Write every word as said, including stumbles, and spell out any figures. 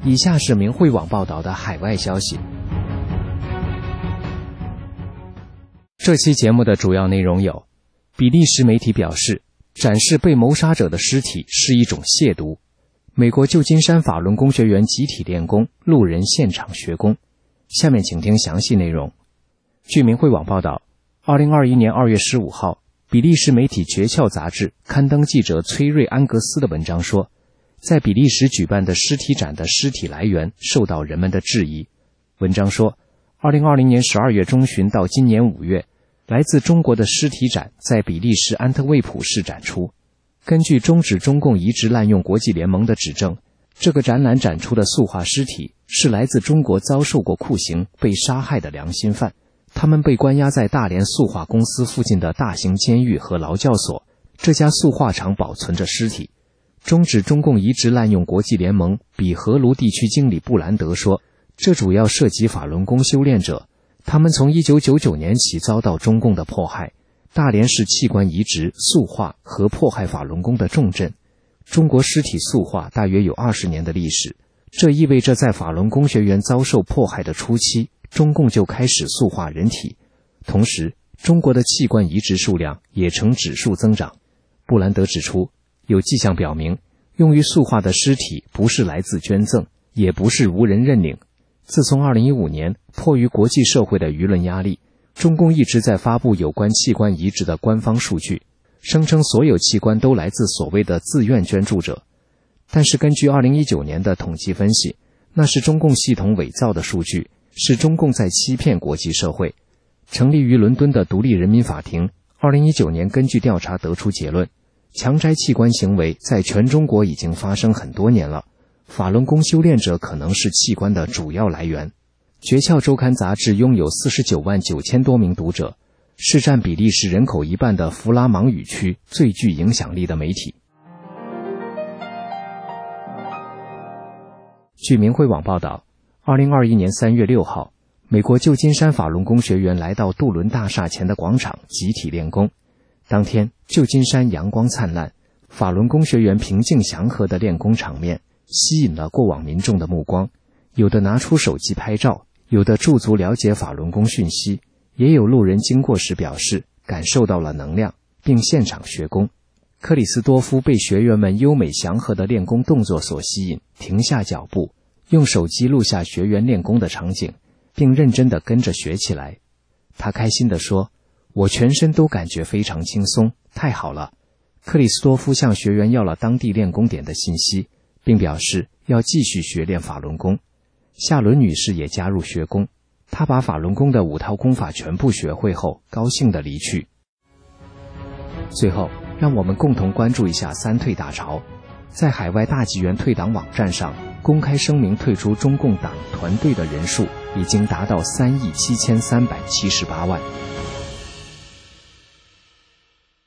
以下是明慧网报道的海外消息。这期节目的主要内容有：比利时媒体表示，展示被谋杀者的尸体是一种亵渎；美国旧金山法轮功学员集体练功，路人现场学功。下面请听详细内容。据明慧网报道，二零二一年二月十五号，比利时媒体《诀窍》杂志刊登记者崔瑞安格斯的文章说，在比利时举办的尸体展的尸体来源受到人们的质疑。文章说，二零二零年十二月中旬到今年五月，来自中国的尸体展在比利时安特卫普市展出。根据终止中共移植滥用国际联盟的指证，这个展览展出的塑化尸体是来自中国遭受过酷刑被杀害的良心犯，他们被关押在大连塑化公司附近的大型监狱和劳教所，这家塑化厂保存着尸体。终止中共移植滥用国际联盟比荷卢地区经理布兰德说，这主要涉及法轮功修炼者，他们从一九九九年起遭到中共的迫害。大连是器官移植、塑化和迫害法轮功的重镇。中国尸体塑化大约有二十年的历史，这意味着在法轮功学员遭受迫害的初期，中共就开始塑化人体。同时，中国的器官移植数量也呈指数增长。布兰德指出，有迹象表明，用于塑化的尸体不是来自捐赠，也不是无人认领。自从二零一五年，迫于国际社会的舆论压力，中共一直在发布有关器官移植的官方数据，声称所有器官都来自所谓的自愿捐助者。但是根据二零一九年的统计分析，那是中共系统伪造的数据，是中共在欺骗国际社会。成立于伦敦的独立人民法庭二零一九年根据调查得出结论，强摘器官行为在全中国已经发生很多年了，法轮功修炼者可能是器官的主要来源。诀窍周刊杂志拥有四十九万九千多名读者，是占比利时人口一半的弗拉芒语区最具影响力的媒体。据明慧网报道，二零二一年三月六号，美国旧金山法轮功学员来到杜伦大厦前的广场集体练功。当天，旧金山阳光灿烂，法轮功学员平静祥和的练功场面吸引了过往民众的目光，有的拿出手机拍照，有的驻足了解法轮功讯息，也有路人经过时表示感受到了能量，并现场学功。克里斯多夫被学员们优美祥和的练功动作所吸引，停下脚步，用手机录下学员练功的场景，并认真地跟着学起来。他开心地说，我全身都感觉非常轻松，太好了。克里斯多夫向学员要了当地练功点的信息，并表示要继续学练法轮功。夏伦女士也加入学功，她把法轮功的五套功法全部学会后，高兴地离去。最后，让我们共同关注一下三退大潮。在海外大纪元退党网站上，公开声明退出中共党团队的人数已经达到三亿七千三百七十八万。